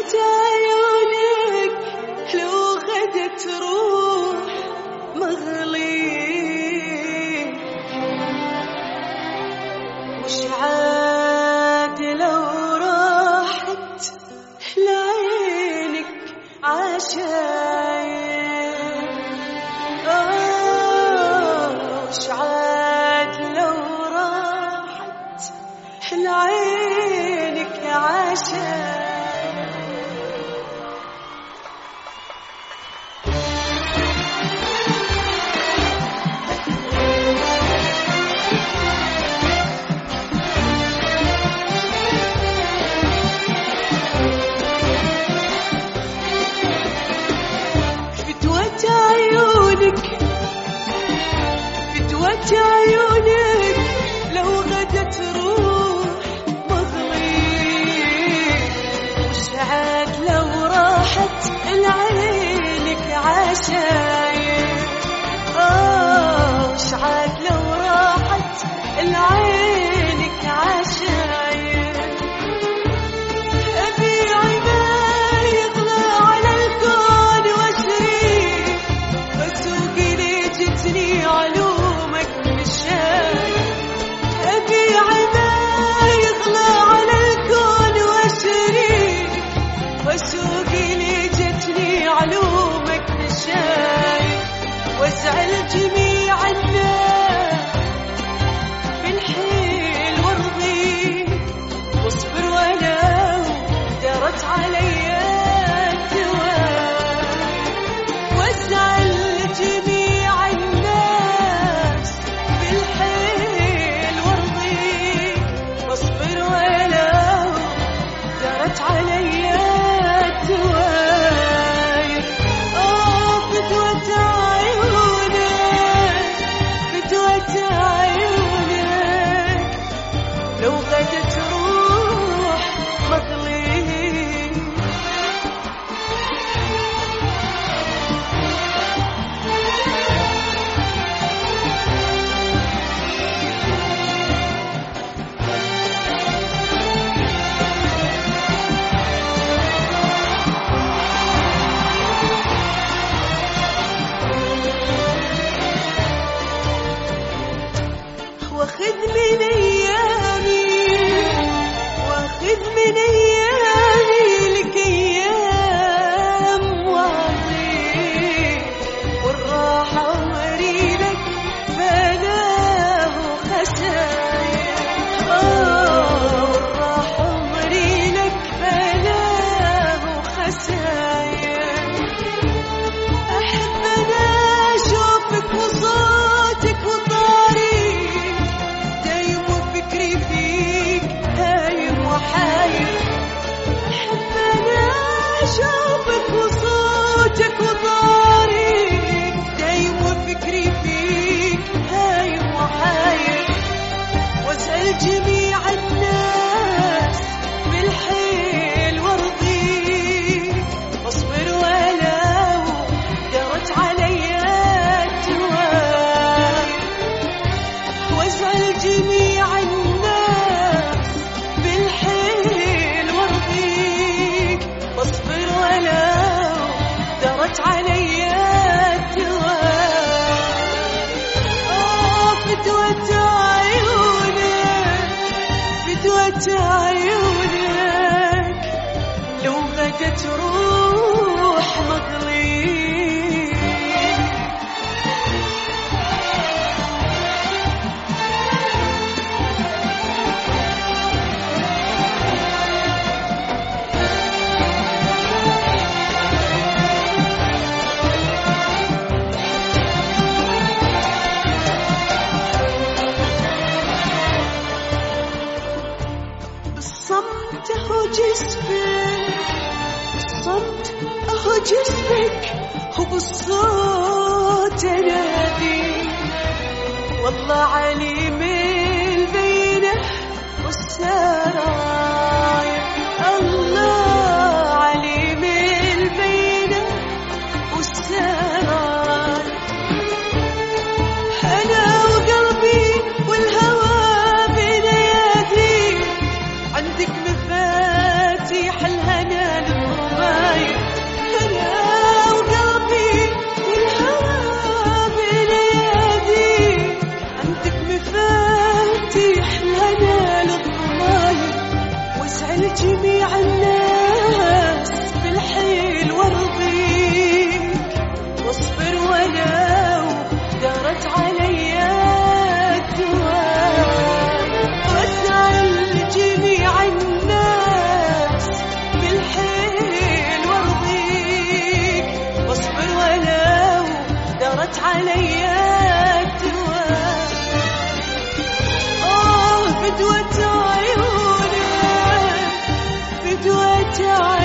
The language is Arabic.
عيونك لو غدت روح مغلي، وش عاد لو راحت لعينك عشاير، وش عاد لو راحت لعينك عشاير. فتوة عيونك لو غدت روح مغلي، وش عاد لو راحت لعينك عشاير، وش عاد لو راحت لعينك عشاير. أبيعي ما يغلى على الكون واشري، وسوقي لي جتني علومك مشاير. أبيعي ما يغلى على الكون واشري، وسوقي لي جتني علومك مشاير. واسأل جميع الناس بالحيل وارضيك، واصبر ولو درت علي الدوام. واسأل جميع الناس بالحيل وارضيك، واصبر ولو درت علي الدوام. فتوة عيونك، فتوة عيونك لو غدت روح مغلي. واخذ من أيامي، واخذ من أيامي لك أيام واضي، والراحة وريلك فناه خساير، والراحة وريلك فناه خساير. أحب أنا أشوفك وصوتك وطاريك، دايم وفكري فيك هايم وحاير. أحب أنا أشوفك وصوتك وطاريك، دايم وفكري فيك هايم وحاير. واسأل جميع الناس بالحيل وارضيك، واصبر ولو درت علي الدوام. واسأل جميع الناس بالحيل وارضيك، واصبر ولو درت علي الدوام. فتوة عيونك، فتوة عيونك لو غدت روح مغلي. بالصمت أهو جسمك، بالصمت أهو جسمك، وبالصوت أنادي. والله عليم البينة والسرايا، الله عليم البينة والسرايا. أنا وقلبي والهوى بين يدي، عندك مفاتيح الهنا للروح. مرت علي الدواء. فدوة عيونك، فدوة عيونك